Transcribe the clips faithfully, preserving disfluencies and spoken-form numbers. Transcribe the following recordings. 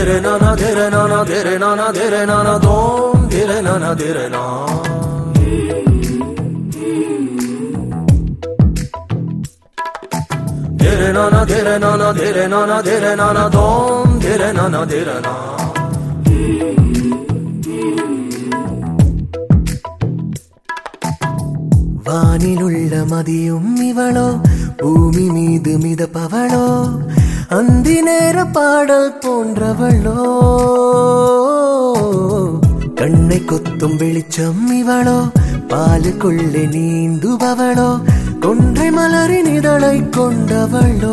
dere na na dere na na dere na na dere na na dom dere na na dere na dere na na dere na na dere na na dere na na dom dere na na dere na வானிலுள்ள மதியும் இவளோ பூமி மீது மிதப்பவளோ அந்தி நேர பாடல் போன்றவளோ கண்ணை கொத்தும் வெளிச்சம் இவளோ பாலுக்குள்ளே நீந்துபவளோ கொன்றை மலரின் இதழை கொண்டவளோ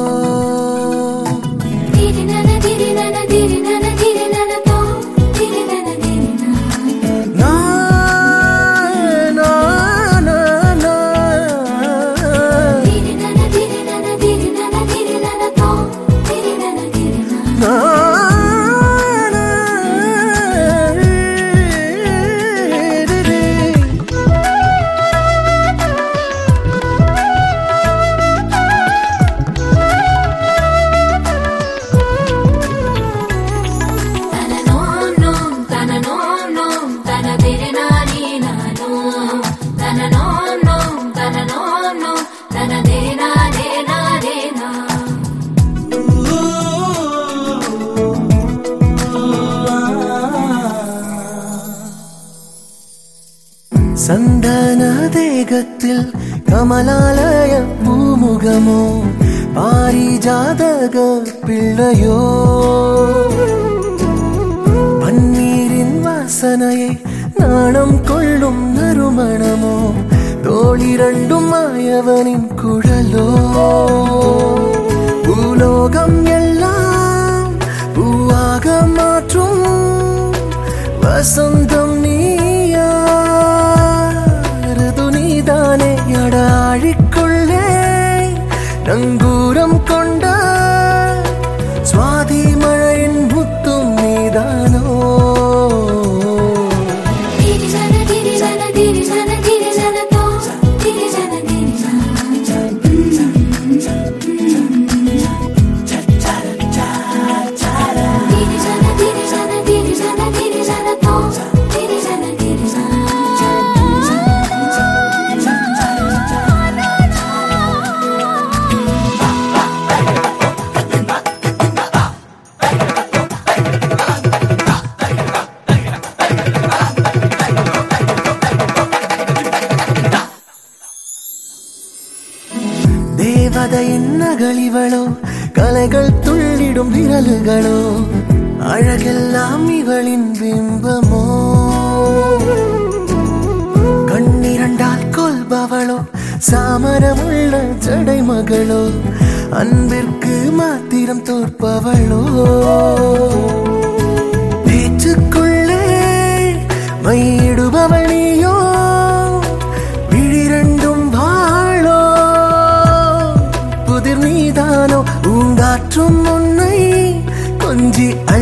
சந்தன தேகத்தில் கமலாலய பூமுகமோ பாரிஜாதக பிள்ளையோ பன்னீரின் வாசனையை நாணம் கொள்ளும் நறுமணமோ தோளிரண்டும் மாயவனின் குழலோ பூலோகம் எல்லாம் பூவாக மாற்றும் வசந்தம் நீயா நீதானே அடாழிக்குள்ளே நங்கூரம் கொண்ட சுவாதி மழையின் முத்தும் நீதானோ தேவதையின் நகலிவளோ கலைகள் துள்ளிடும் விரல்களோ அழகெல்லாம் இவளின் பிம்பமோ கண்ணிரண்டால் கொல்பவளோ சாமரமுள்ள ஜடை மகளோ அன்பிற்கு மாத்திரம் தோற்பவளோ பேச்சுக்குள்ளே மையிடுபவள் நீயோ விழிரண்டும் வாழோ புதிர் நீதானோ ஊங்காற்றும் உன்னை கொஞ்சி